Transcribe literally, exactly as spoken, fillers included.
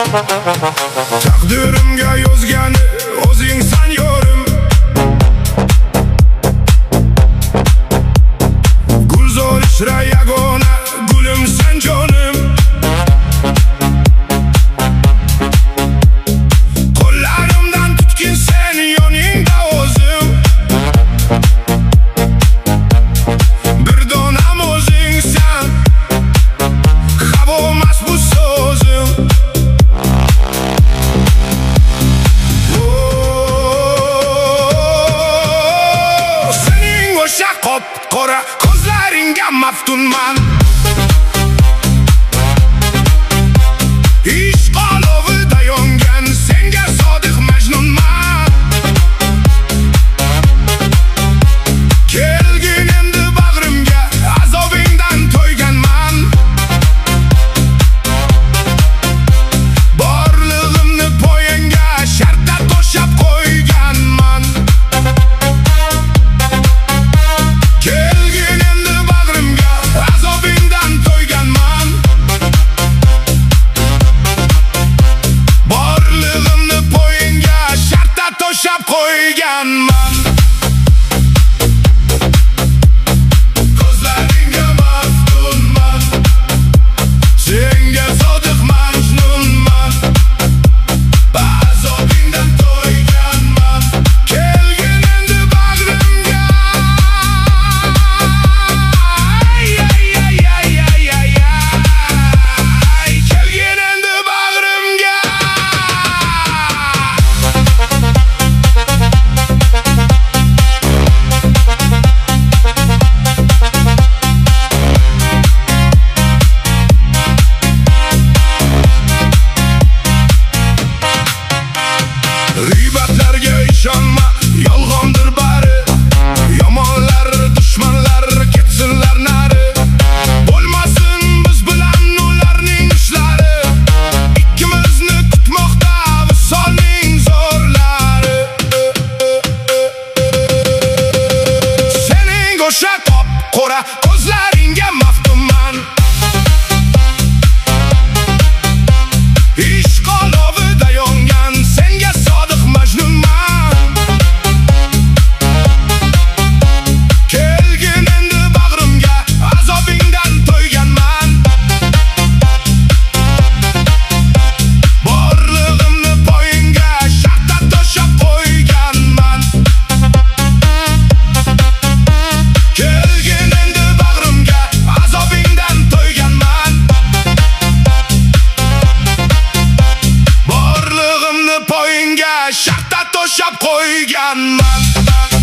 Taqdirimga yozgani o'zingsan yorim. Gulzor ishra yagona gulimsan jonim. Qo'llarimdan tutgin sen yoningda o'zim. Bir donam o'zingsan, havomas bu so'zim. Sening o'sha qop-qora ko'zlaringga maftunman. Ishq olovida yongan senga sodiq majnunman. Kelgin endi bag'rimga, azobingdan to'yganman. Borlig'imni poyangga shartda to'shab qo'yganman. Kelgin endi bag'rimga, azobingdan to'yganman. Borlig'imni poyangga shartda to'shab qo'yganman. Ko'zlaringga maftunman, senga sodiq majnunman. Azobingdan to'yganman. Kelgin endi bag'rimga, ay ay ay ay ay ay ay. Kelgin endi bag'rimga. G'iybatlarga ishonma, yolg'ondir bari. Yomonlar, dushmanlar ketsinlar nari. Bo'lmasin biz bilan ularning ishlari. Ikkimizni kutmoqda visolning zo'rlari. Sening o'sha qop-qora ko'zlaringga maftunman. Ishq olovida yongan senga sodiq majnunman. Kelgin endi bag'rimga, azobingdan to'yganman. Borlig'imni poyingga shartda to'shab qo'yganman. Kelgin endi bag'rimga, azobingdan to'yganman. Borlig'imni poyingga shartda to'shab qo'yganman.